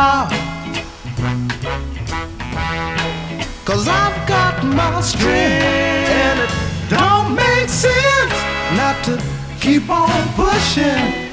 now. 'Cause I've got my strength, and it don't make sense not to keep on pushing.